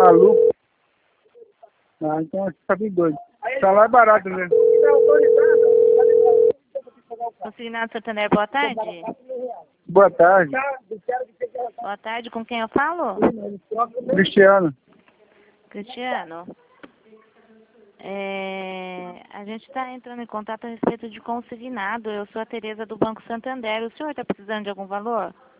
maluco. Ah, então tá bem doido. Tá lá é barato, né? Consignado Santander, boa tarde. Boa tarde. Boa tarde, com quem eu falo? Cristiano. Cristiano. A gente está entrando em contato a respeito de consignado. Eu sou a Tereza do Banco Santander. O senhor está precisando de algum valor?